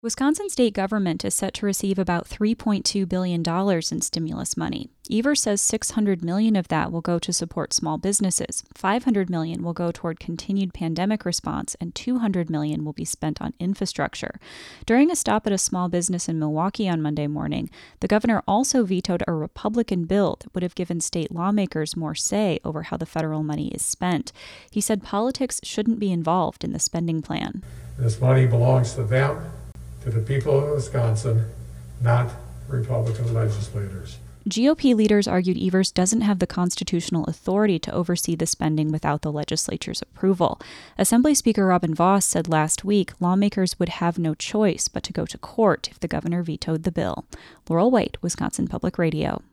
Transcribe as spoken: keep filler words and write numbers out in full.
Wisconsin state government is set to receive about three point two billion dollars in stimulus money. Evers says six hundred million dollars of that will go to support small businesses, five hundred million dollars will go toward continued pandemic response, and two hundred million dollars will be spent on infrastructure. During a stop at a small business in Milwaukee on Monday morning, the governor also vetoed a Republican bill that would have given state lawmakers more say over how the federal money is spent. He said politics shouldn't be involved in the spending plan. This money belongs to them, to the people of Wisconsin, not Republican legislators. G O P leaders argued Evers doesn't have the constitutional authority to oversee the spending without the legislature's approval. Assembly Speaker Robin Vos said last week lawmakers would have no choice but to go to court if the governor vetoed the bill. Laurel White, Wisconsin Public Radio.